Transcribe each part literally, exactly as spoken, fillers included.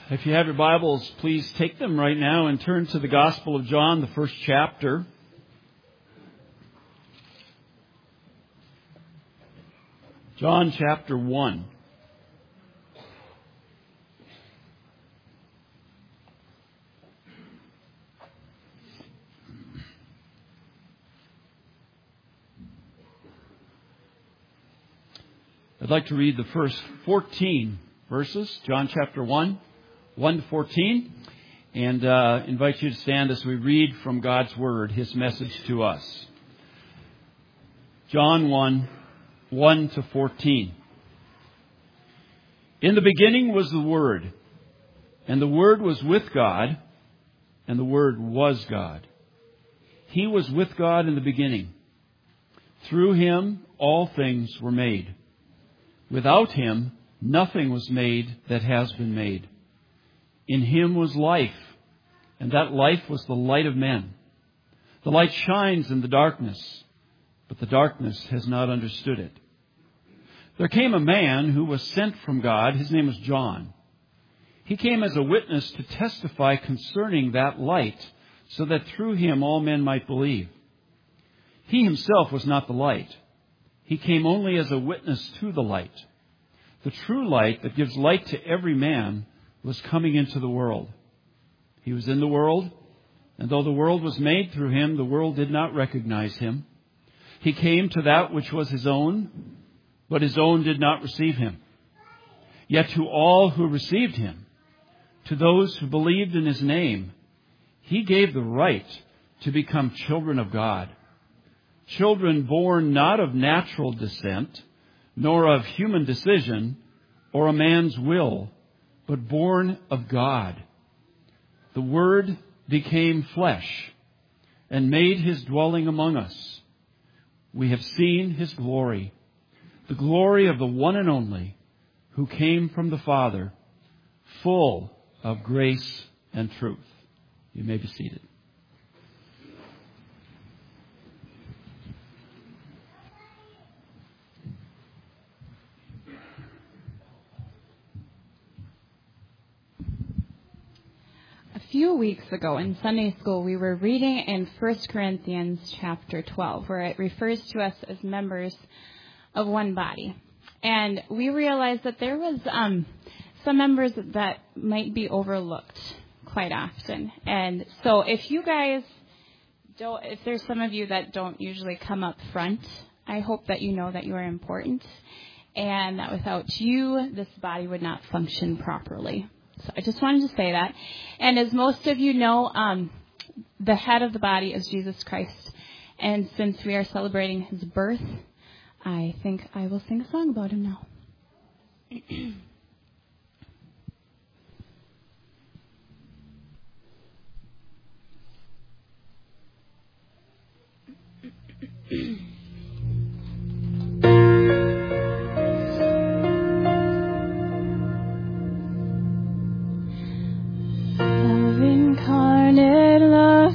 If you have your Bibles, please take them right now and turn to the Gospel of John, the first chapter. John chapter one. I'd like to read the first fourteen verses, John chapter one. one to fourteen, and uh, invite you to stand as we read from God's Word, His message to us. John one, one to fourteen. In the beginning was the Word, and the Word was with God, and the Word was God. He was with God in the beginning. Through Him all things were made. Without Him nothing was made that has been made. In Him was life, and that life was the light of men. The light shines in the darkness, but the darkness has not understood it. There came a man who was sent from God. His name was John. He came as a witness to testify concerning that light, so that through him all men might believe. He himself was not the light. He came only as a witness to the light. The true light that gives light to every man was coming into the world. He was in the world, and though the world was made through him, the world did not recognize him. He came to that which was his own, but his own did not receive him. Yet to all who received him, to those who believed in his name, he gave the right to become children of God. Children born not of natural descent, nor of human decision, or a man's will, but born of God. The Word became flesh and made His dwelling among us. We have seen His glory, the glory of the one and only who came from the Father, full of grace and truth. You may be seated. A few weeks ago in Sunday school, we were reading in First Corinthians chapter twelve, where it refers to us as members of one body. And we realized that there was um, some members that might be overlooked quite often. And so if you guys don't, if there's some of you that don't usually come up front, I hope that you know that you are important and that without you, this body would not function properly. So I just wanted to say that. And as most of you know, um, the head of the body is Jesus Christ. And since we are celebrating His birth, I think I will sing a song about Him now. Incarnate love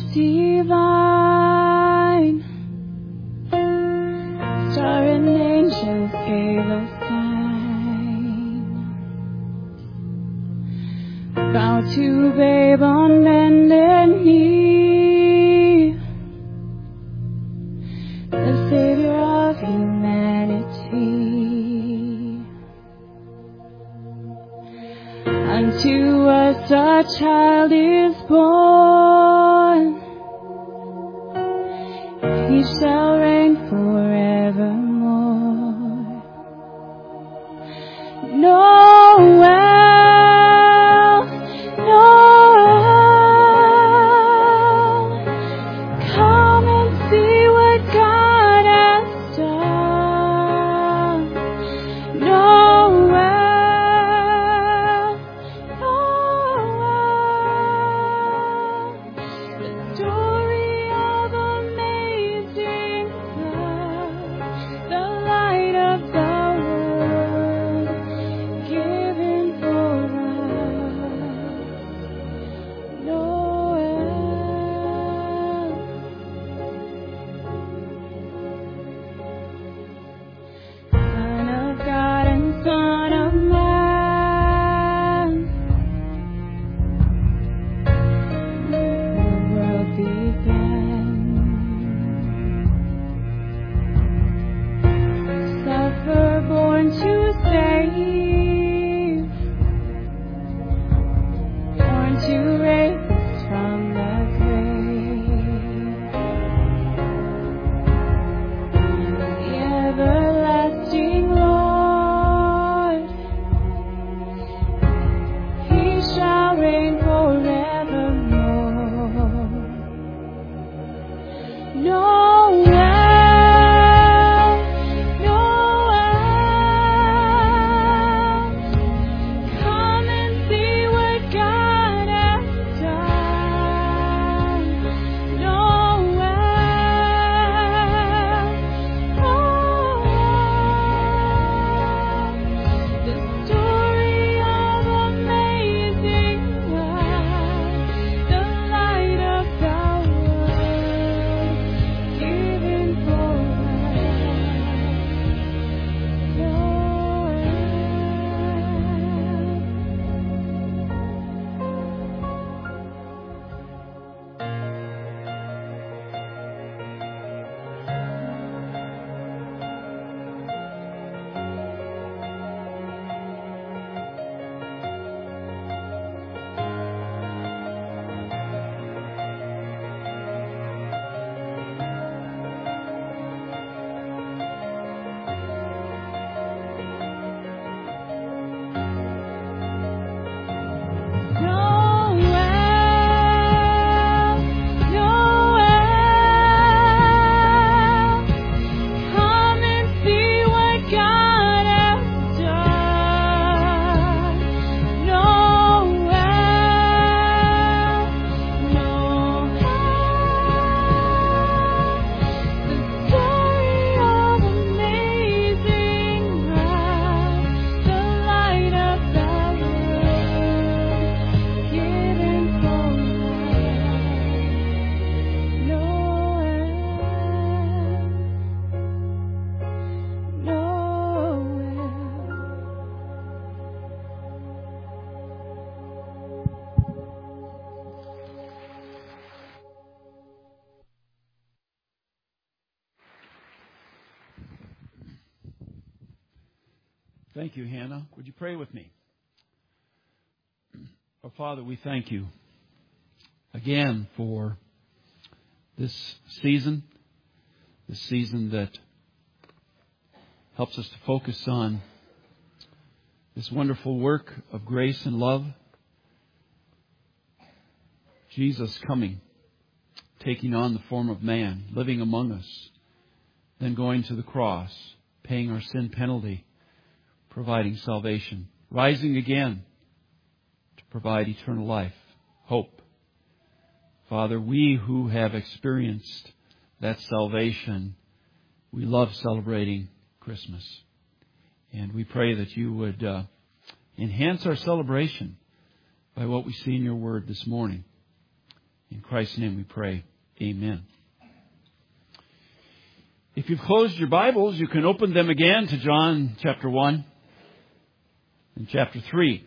divine, star and angels gave a sign. Bow to babe on bended knee, the Savior of humanity. Unto us a child is born, He shall reign forevermore. Noel, Noel, come and see what God has done. Noel, Noel, the story of amazing save, born to raise from the grave. The everlasting Lord, He shall reign forevermore. Noel, Noel, come and see what God has done. Noel, Noel, the story of amazing love, the light of the world, given for Noel, Noel, come and see what God has done. Noel, Noel, the story of amazing love, the light of the world, given for Noel, Thank you, Hannah. Would you pray with me? Our Father, we thank you again for this season, this season that helps us to focus on this wonderful work of grace and love. Jesus coming, taking on the form of man, living among us, then going to the cross, paying our sin penalty, providing salvation, rising again to provide eternal life, hope. Father, we who have experienced that salvation, we love celebrating Christmas. And we pray that you would uh, enhance our celebration by what we see in your word this morning. In Christ's name we pray. Amen. If you've closed your Bibles, you can open them again to John chapter one and chapter three.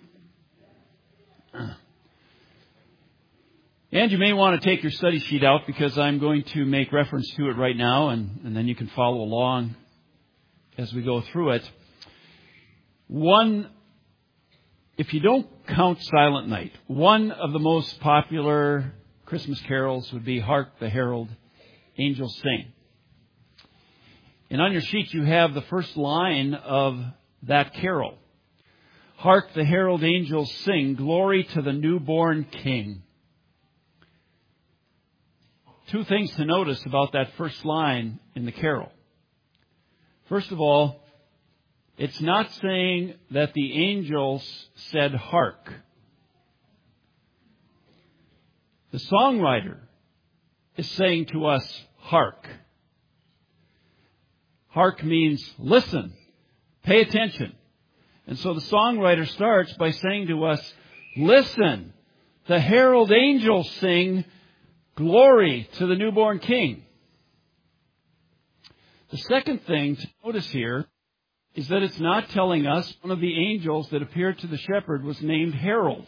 And you may want to take your study sheet out because I'm going to make reference to it right now, and, and then you can follow along as we go through it. One, if you don't count Silent Night, one of the most popular Christmas carols would be Hark the Herald Angels Sing. And on your sheet you have the first line of that carol. Hark the herald angels sing, glory to the newborn King. Two things to notice about that first line in the carol. First of all, it's not saying that the angels said hark. The songwriter is saying to us, hark. Hark means listen, pay attention. And so the songwriter starts by saying to us, listen, the herald angels sing, glory to the newborn King. The second thing to notice here is that it's not telling us one of the angels that appeared to the shepherd was named Herald.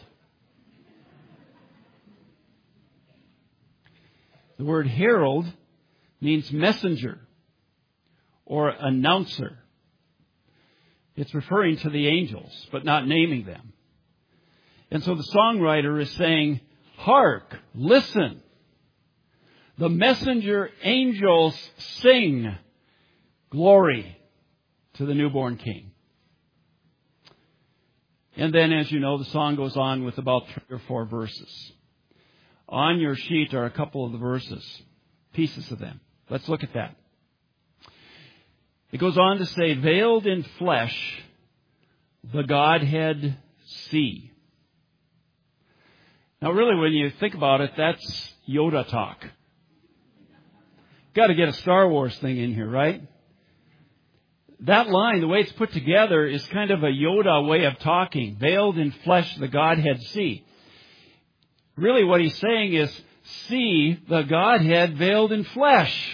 The word herald means messenger or announcer. It's referring to the angels, but not naming them. And so the songwriter is saying, hark, listen. The messenger angels sing glory to the newborn King. And then, as you know, the song goes on with about three or four verses. On your sheet are a couple of the verses, pieces of them. Let's look at that. It goes on to say, veiled in flesh, the Godhead see. Now, really, when you think about it, that's Yoda talk. Got to get a Star Wars thing in here, right? That line, the way it's put together, is kind of a Yoda way of talking. Veiled in flesh, the Godhead see. Really, what he's saying is, see the Godhead veiled in flesh.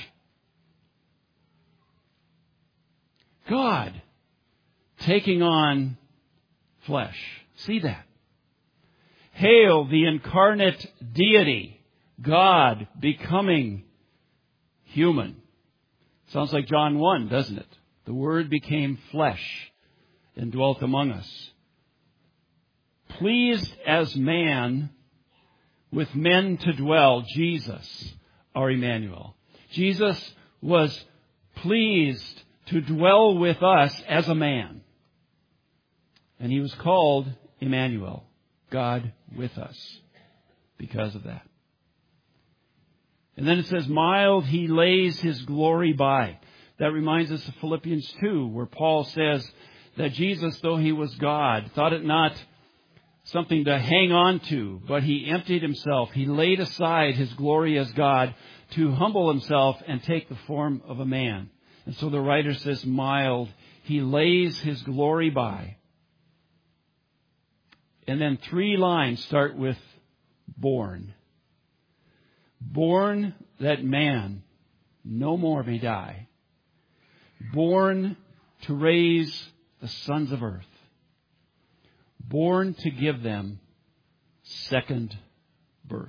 God taking on flesh. See that. Hail the incarnate deity, God becoming human. Sounds like John one, doesn't it? The Word became flesh and dwelt among us. Pleased as man with men to dwell, Jesus, our Emmanuel. Jesus was pleased to dwell with us as a man. And he was called Emmanuel, God with us, because of that. And then it says, mild he lays his glory by. That reminds us of Philippians two, where Paul says that Jesus, though he was God, thought it not something to hang on to, but he emptied himself. He laid aside his glory as God to humble himself and take the form of a man. And so the writer says, mild, he lays his glory by. And then three lines start with born. Born that man no more may die. Born to raise the sons of earth. Born to give them second birth.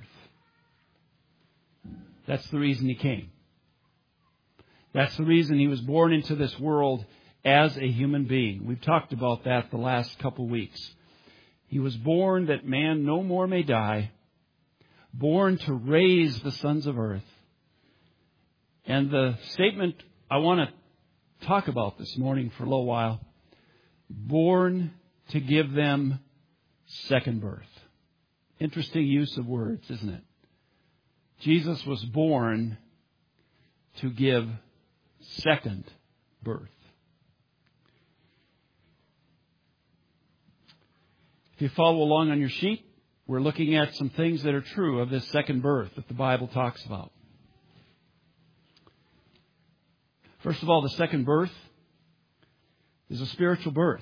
That's the reason he came. That's the reason he was born into this world as a human being. We've talked about that the last couple of weeks. He was born that man no more may die. Born to raise the sons of earth. And the statement I want to talk about this morning for a little while. Born to give them second birth. Interesting use of words, isn't it? Jesus was born to give second birth. If you follow along on your sheet, we're looking at some things that are true of this second birth that the Bible talks about. First of all, the second birth is a spiritual birth.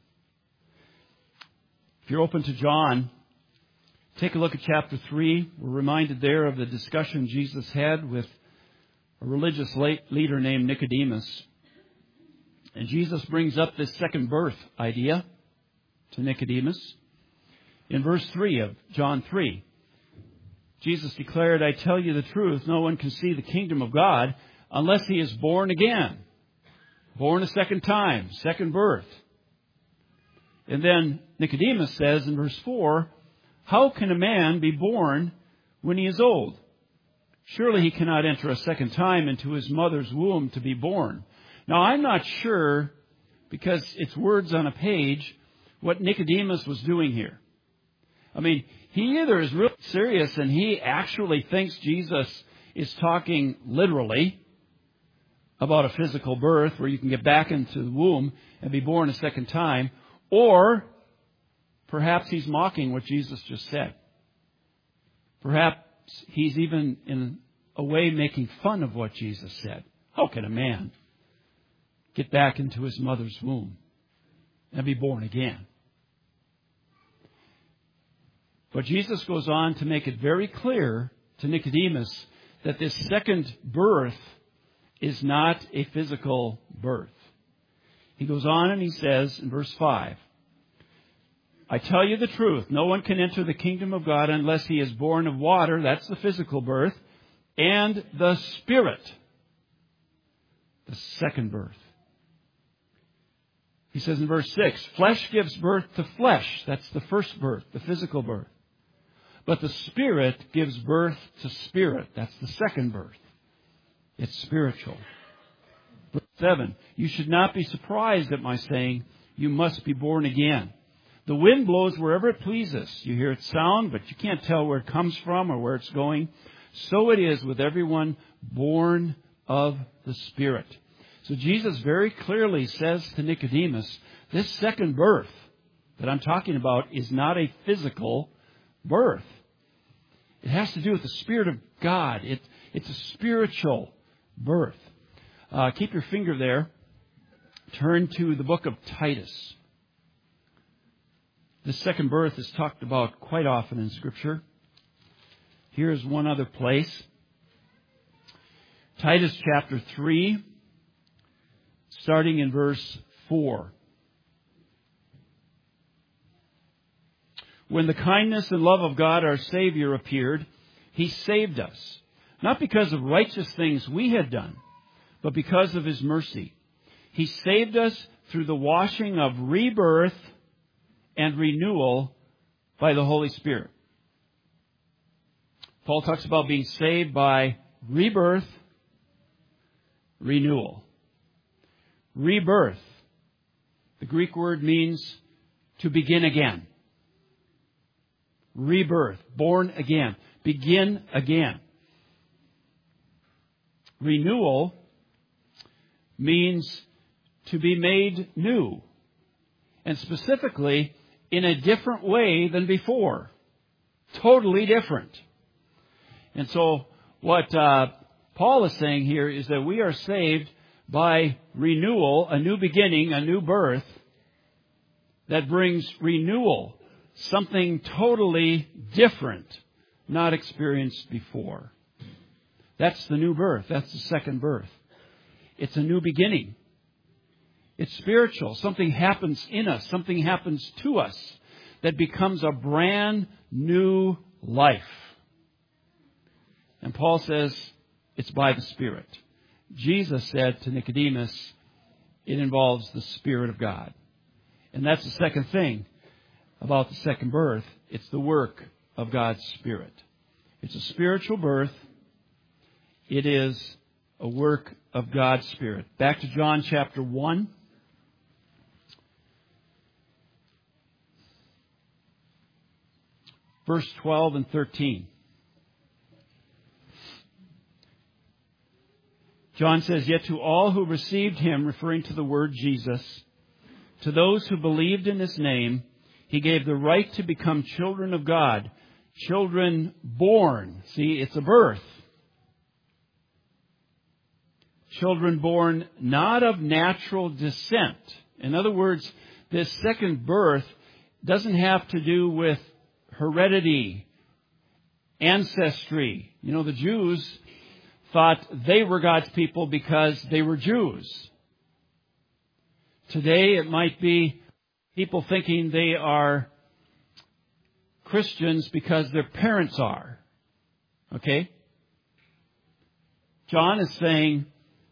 If you're open to John, take a look at chapter three. We're reminded there of the discussion Jesus had with a religious leader named Nicodemus. And Jesus brings up this second birth idea to Nicodemus. In verse three of John three, Jesus declared, I tell you the truth, no one can see the kingdom of God unless he is born again. Born a second time, second birth. And then Nicodemus says in verse four, how can a man be born when he is old? Surely he cannot enter a second time into his mother's womb to be born. Now, I'm not sure, because it's words on a page, what Nicodemus was doing here. I mean, he either is really serious and he actually thinks Jesus is talking literally about a physical birth where you can get back into the womb and be born a second time, or perhaps he's mocking what Jesus just said. Perhaps he's even in a way making fun of what Jesus said. How can a man get back into his mother's womb and be born again? But Jesus goes on to make it very clear to Nicodemus that this second birth is not a physical birth. He goes on and he says in verse five, I tell you the truth, no one can enter the kingdom of God unless he is born of water, that's the physical birth, and the Spirit, the second birth. He says in verse six, flesh gives birth to flesh. That's the first birth, the physical birth. But the Spirit gives birth to spirit. That's the second birth. It's spiritual. Verse seven, you should not be surprised at my saying, you must be born again. The wind blows wherever it pleases. You hear its sound, but you can't tell where it comes from or where it's going. So it is with everyone born of the Spirit. So Jesus very clearly says to Nicodemus, this second birth that I'm talking about is not a physical birth. It has to do with the Spirit of God. It, it's a spiritual birth. Uh, keep your finger there. Turn to the book of Titus. This second birth is talked about quite often in Scripture. Here's one other place. Titus chapter three, starting in verse four. When the kindness and love of God our Savior appeared, He saved us, not because of righteous things we had done, but because of His mercy. He saved us through the washing of rebirth and renewal by the Holy Spirit. Paul talks about being saved by rebirth, renewal. Rebirth. The Greek word means to begin again. Rebirth. Born again. Begin again. Renewal means to be made new. And specifically, in a different way than before. Totally different. And so, what uh, Paul is saying here is that we are saved by renewal, a new beginning, a new birth that brings renewal, something totally different, not experienced before. That's the new birth. That's the second birth. It's a new beginning. It's spiritual. Something happens in us. Something happens to us that becomes a brand new life. And Paul says it's by the Spirit. Jesus said to Nicodemus, it involves the Spirit of God. And that's the second thing about the second birth. It's the work of God's Spirit. It's a spiritual birth. It is a work of God's Spirit. Back to John chapter one. Verse twelve and thirteen. John says, yet to all who received Him, referring to the word Jesus, to those who believed in His name, He gave the right to become children of God. Children born. See, it's a birth. Children born not of natural descent. In other words, this second birth doesn't have to do with heredity, ancestry. You know, the Jews thought they were God's people because they were Jews. Today it might be people thinking they are Christians because their parents are. Okay? John is saying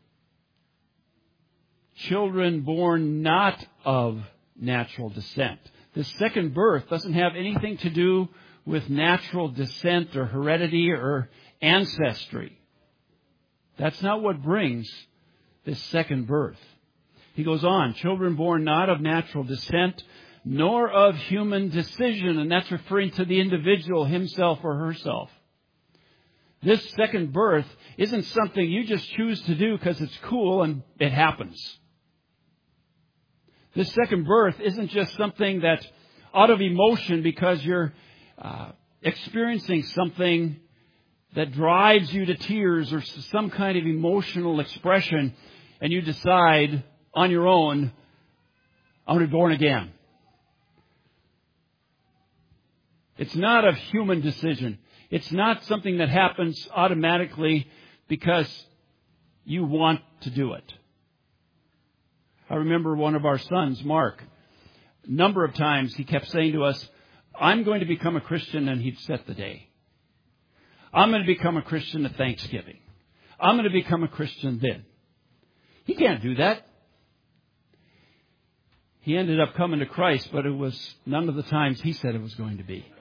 children born not of natural descent. The second birth doesn't have anything to do with natural descent or heredity or ancestry. That's not what brings this second birth. He goes on, children born not of natural descent, nor of human decision, and that's referring to the individual, himself or herself. This second birth isn't something you just choose to do because it's cool and it happens. This second birth isn't just something that out of emotion because you're uh, experiencing something that drives you to tears or some kind of emotional expression, and you decide on your own, I'm going to be born again. It's not a human decision. It's not something that happens automatically because you want to do it. I remember one of our sons, Mark, a number of times he kept saying to us, I'm going to become a Christian, and he'd set the day. I'm going to become a Christian at Thanksgiving. I'm going to become a Christian then. He can't do that. he ended up coming to Christ, but it was none of the times he said it was going to be.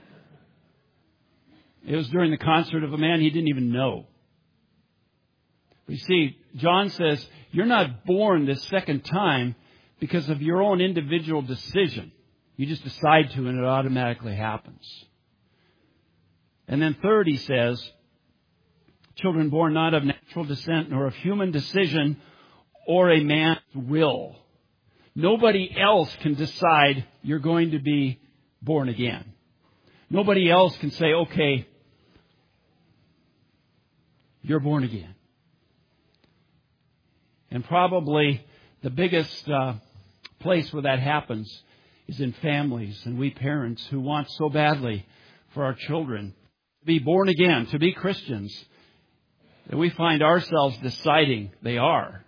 It was during the concert of a man he didn't even know. You see, John says, you're not born this second time because of your own individual decision. You just decide to, and it automatically happens. And then third, he says, children born not of natural descent, nor of human decision, or a man's will. Nobody else can decide you're going to be born again. Nobody else can say, okay, you're born again. And probably the biggest uh, place where that happens is in families and we parents who want so badly for our children to be born again, to be Christians, that we find ourselves deciding they are.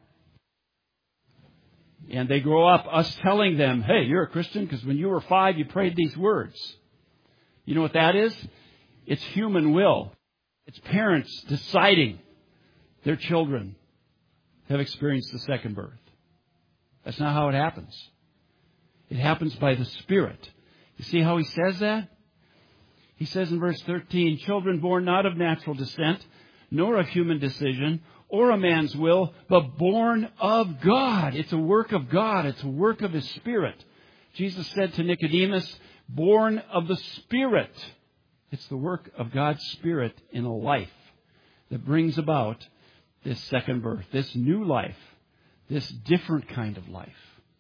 And they grow up, us telling them, hey, you're a Christian because when you were five, you prayed these words. You know what that is? It's human will. It's parents deciding their children have experienced the second birth. That's not how it happens. It happens by the Spirit. You see how he says that? He says in verse thirteen, children born not of natural descent, nor of human decision, or a man's will, but born of God. It's a work of God. It's a work of His Spirit. Jesus said to Nicodemus, born of the Spirit. It's the work of God's Spirit in a life that brings about this second birth, this new life, this different kind of life.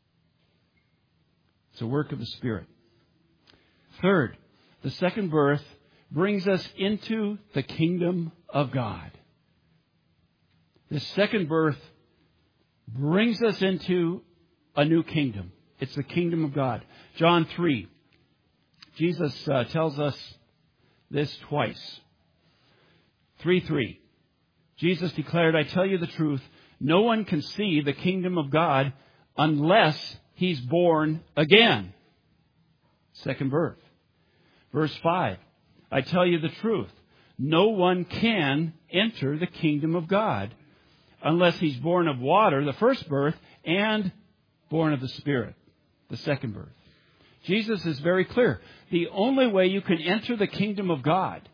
It's a work of the Spirit. Third, the second birth brings us into the kingdom of God. This second birth brings us into a new kingdom. It's the kingdom of God. John three. Jesus uh, tells us this twice. three three. Jesus declared, I tell you the truth, no one can see the kingdom of God unless he's born again. Second birth. Verse five. I tell you the truth, no one can enter the kingdom of God unless he's born of water, the first birth, and born of the Spirit, the second birth. Jesus is very clear. The only way you can enter the kingdom of God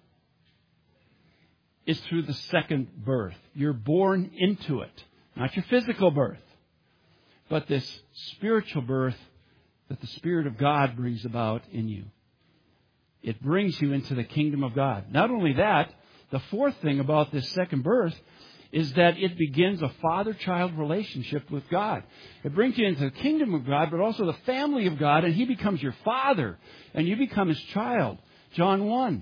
is through the second birth. You're born into it. Not your physical birth, but this spiritual birth that the Spirit of God brings about in you. It brings you into the kingdom of God. Not only that, the fourth thing about this second birth is that it begins a father-child relationship with God. It brings you into the kingdom of God, but also the family of God, and He becomes your father, and you become His child. John one.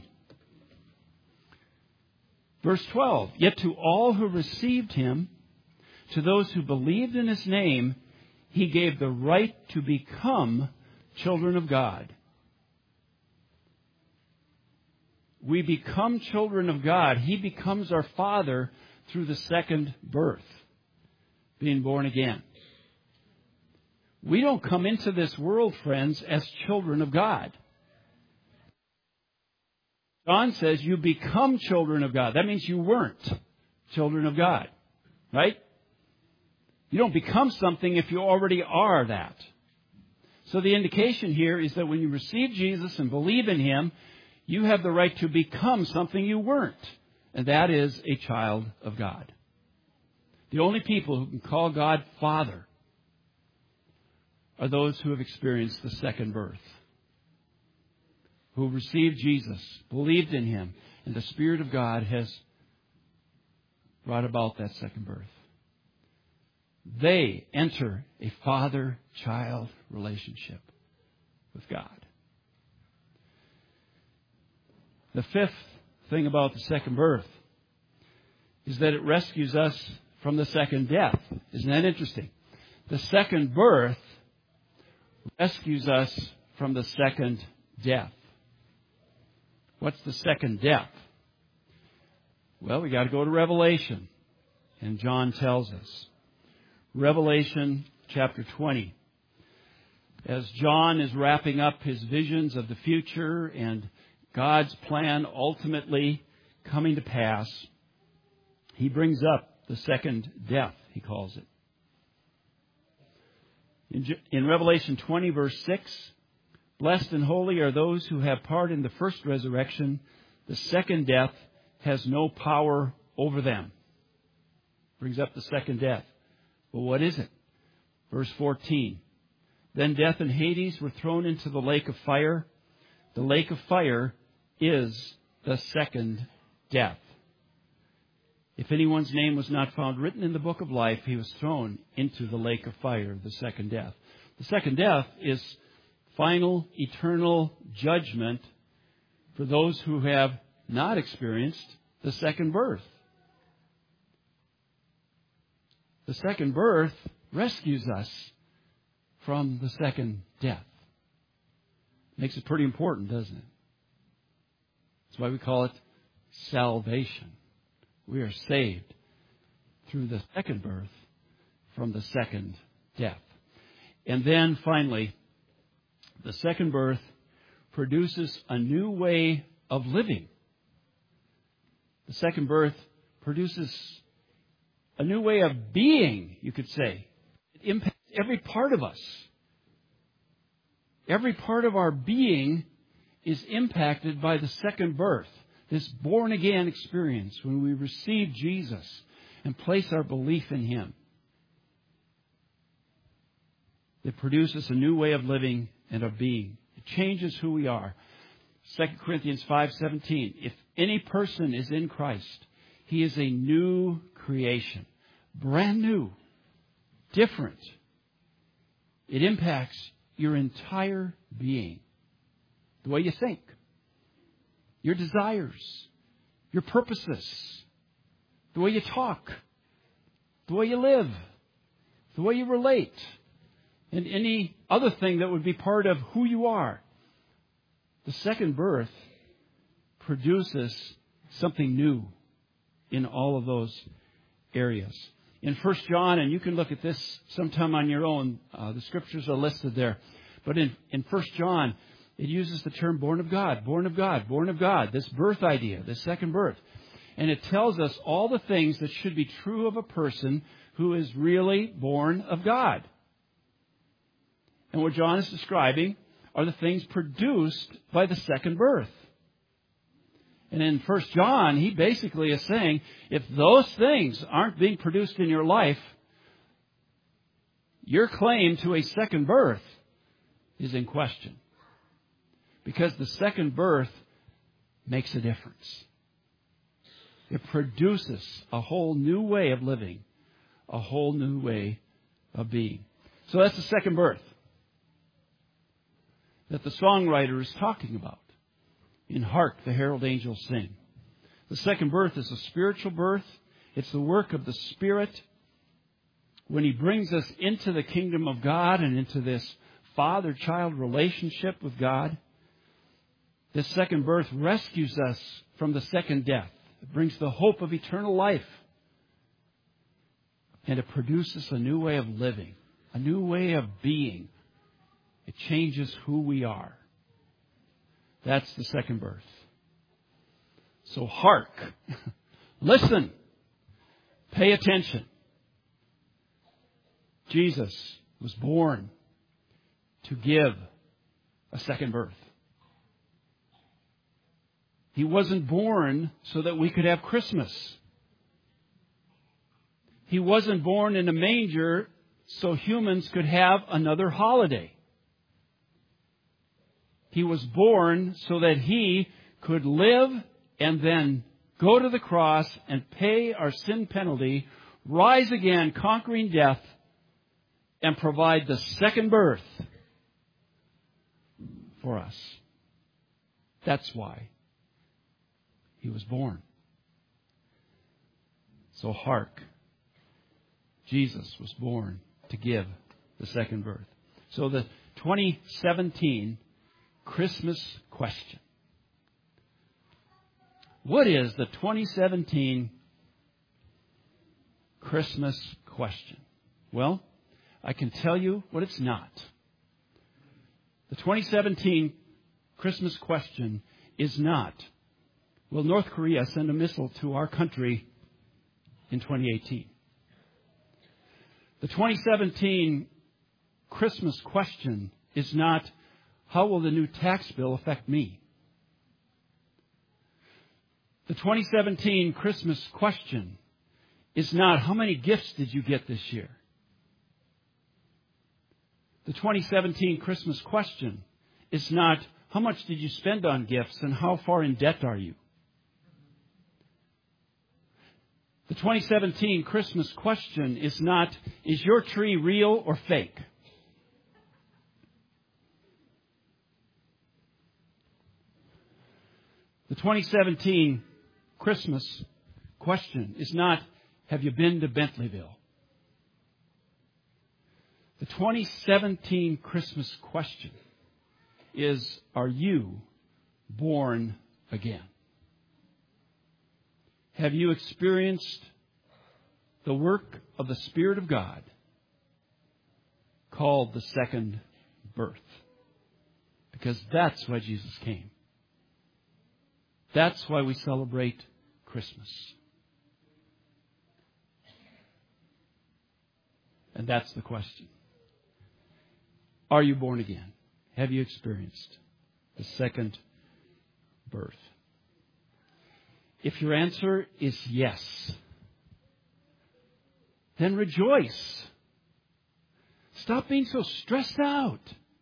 Verse twelve, yet to all who received Him, to those who believed in His name, He gave the right to become children of God. We become children of God. He becomes our Father through the second birth, being born again. We don't come into this world, friends, as children of God. John says you become children of God. That means you weren't children of God, right? You don't become something if you already are that. So the indication here is that when you receive Jesus and believe in Him, you have the right to become something you weren't. And that is a child of God. The only people who can call God Father are those who have experienced the second birth, who received Jesus, believed in Him, and the Spirit of God has brought about that second birth. They enter a father-child relationship with God. The fifth thing about the second birth is that it rescues us from the second death. Isn't that interesting? The second birth rescues us from the second death. What's the second death? Well, we got to go to Revelation. And John tells us. Revelation chapter twenty. As John is wrapping up his visions of the future and God's plan ultimately coming to pass, he brings up the second death, he calls it. In, in Revelation twenty, verse six, blessed and holy are those who have part in the first resurrection. The second death has no power over them. Brings up the second death. Well, what is it? Verse fourteen. Then death and Hades were thrown into the lake of fire. The lake of fire is the second death. If anyone's name was not found written in the book of life, he was thrown into the lake of fire, the second death. The second death is final, eternal judgment for those who have not experienced the second birth. The second birth rescues us from the second death. Makes it pretty important, doesn't it? That's why we call it salvation. We are saved through the second birth from the second death. And then finally, the second birth produces a new way of living. The second birth produces a new way of being, you could say. It impacts every part of us. Every part of our being is impacted by the second birth. This born-again experience when we receive Jesus and place our belief in Him. It produces a new way of living and of being. It changes who we are. Second Corinthians five seventeen. If any person is in Christ, he is a new creation. Brand new. Different. It impacts your entire being. The way you think. Your desires, your purposes, the way you talk, the way you live, the way you relate, and any other thing that would be part of who you are. The second birth produces something new in all of those areas. In First John, and you can look at this sometime on your own, uh, the scriptures are listed there. But in, in First John, it uses the term born of God, born of God, born of God, this birth idea, this second birth. And it tells us all the things that should be true of a person who is really born of God. And what John is describing are the things produced by the second birth. And in First John, he basically is saying, if those things aren't being produced in your life, your claim to a second birth is in question. Because the second birth makes a difference. It produces a whole new way of living, a whole new way of being. So that's the second birth that the songwriter is talking about in Hark, the Herald Angels Sing. The second birth is a spiritual birth. It's the work of the Spirit when He brings us into the kingdom of God and into this father-child relationship with God. This second birth rescues us from the second death. It brings the hope of eternal life. And it produces a new way of living, a new way of being. It changes who we are. That's the second birth. So hark. Listen. Pay attention. Jesus was born to give a second birth. He wasn't born so that we could have Christmas. He wasn't born in a manger so humans could have another holiday. He was born so that He could live and then go to the cross and pay our sin penalty, rise again, conquering death, and provide the second birth for us. That's why He was born. So hark. Jesus was born to give the second birth. So the twenty seventeen Christmas question. What is the twenty seventeen Christmas question? Well, I can tell you what it's not. The twenty seventeen Christmas question is not, will North Korea send a missile to our country in twenty eighteen? The twenty seventeen Christmas question is not, how will the new tax bill affect me? The twenty seventeen Christmas question is not, how many gifts did you get this year? The twenty seventeen Christmas question is not, how much did you spend on gifts and how far in debt are you? The twenty seventeen Christmas question is not, is your tree real or fake? The twenty seventeen Christmas question is not, have you been to Bentleyville? The twenty seventeen Christmas question is, are you born again? Have you experienced the work of the Spirit of God called the second birth? Because that's why Jesus came. That's why we celebrate Christmas. And that's the question. Are you born again? Have you experienced the second birth? If your answer is yes, then rejoice. Stop being so stressed out.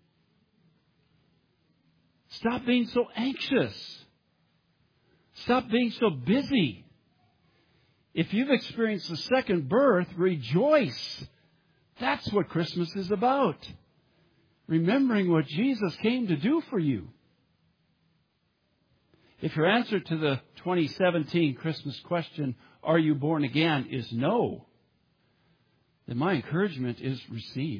Stop being so anxious. Stop being so busy. If you've experienced the second birth, rejoice. That's what Christmas is about. Remembering what Jesus came to do for you. If your answer to the twenty seventeen Christmas question, are you born again, is no, then my encouragement is receive.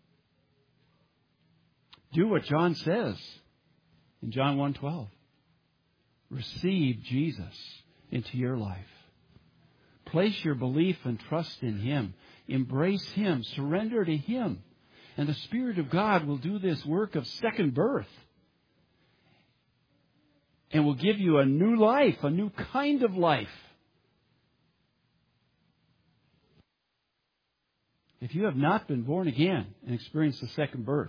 Do what John says in John one twelve. Receive Jesus into your life. Place your belief and trust in Him. Embrace Him. Surrender to Him. And the Spirit of God will do this work of second birth. And will give you a new life, a new kind of life. If you have not been born again and experienced the second birth,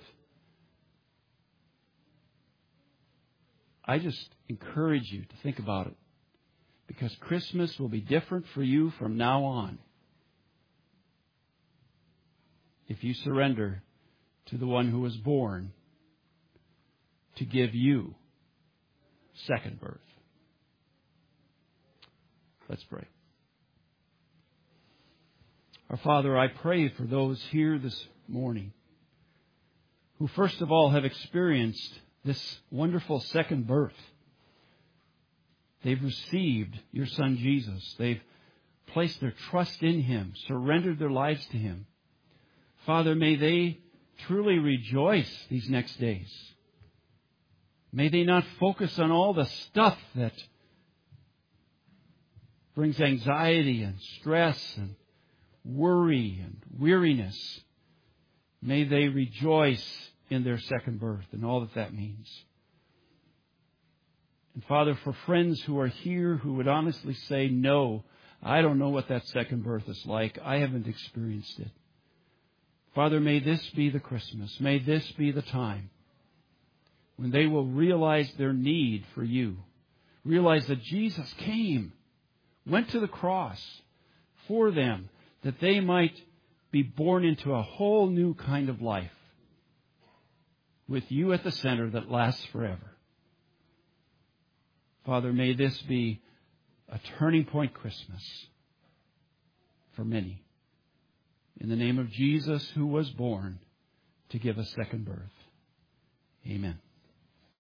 I just encourage you to think about it. Because Christmas will be different for you from now on. If you surrender to the one who was born to give you second birth. Let's pray. Our Father, I pray for those here this morning who first of all have experienced this wonderful second birth. They've received your Son Jesus. They've placed their trust in Him, surrendered their lives to Him. Father, may they truly rejoice these next days. May they not focus on all the stuff that brings anxiety and stress and worry and weariness. May they rejoice in their second birth and all that that means. And Father, for friends who are here who would honestly say, no, I don't know what that second birth is like. I haven't experienced it. Father, may this be the Christmas. May this be the time when they will realize their need for you. Realize that Jesus came, went to the cross for them, that they might be born into a whole new kind of life with you at the center that lasts forever. Father, may this be a turning point Christmas for many. In the name of Jesus, who was born to give us second birth. Amen.